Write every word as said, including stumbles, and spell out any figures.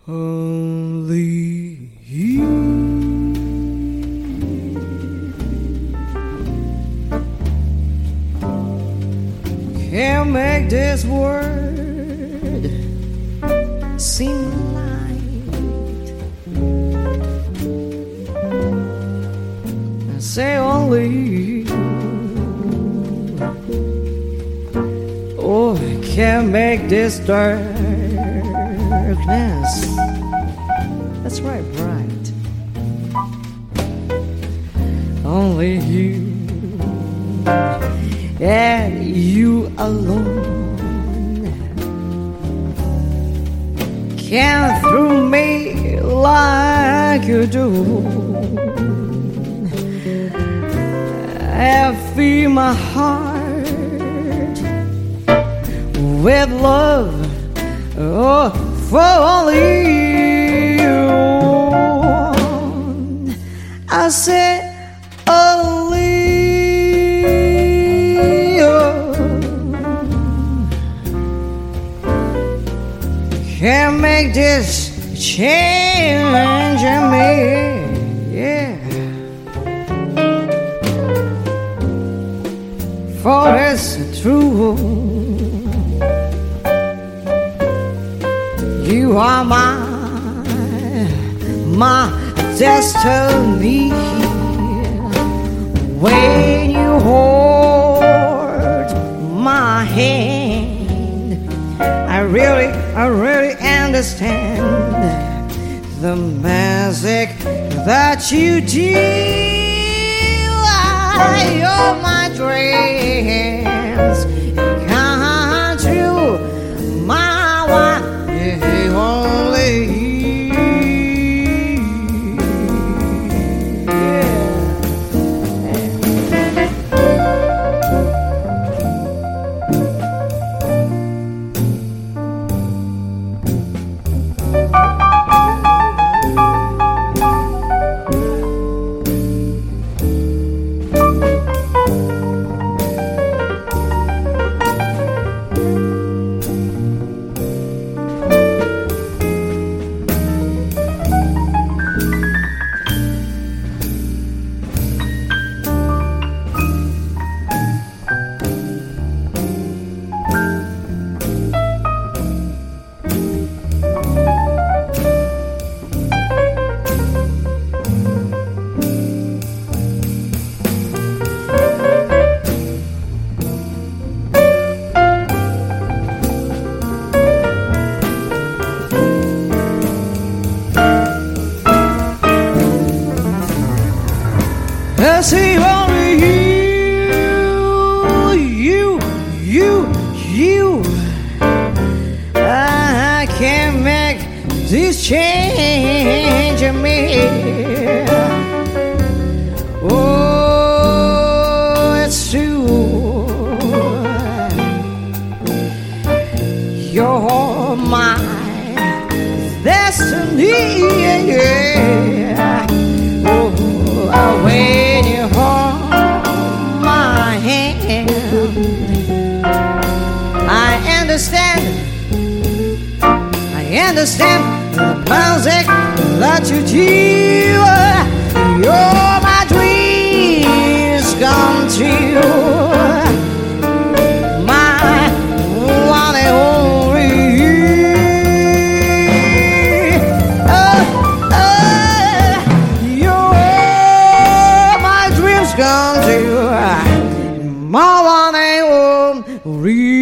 Only you can make this word seem light. I say only you, oh, can make this darkness. That's right, bright. Only you and you alone can through me like you do and fill my heart with love, oh, for only you. I said only you can make this change in me, yeah. For it's true, you are my, my destiny. When you hold my hand, I really, I really understand the magic that you do. You're my dreams come true, my one only. I see only you, you, you, you. I can't make this change in me. Oh, it's true. You're my destiny, yeah. Oh, when you hold my hand, I understand, I understand the music that you do. You're my dreams come true, my one and only. Oh, oh, you're my dreams come true, my one and only.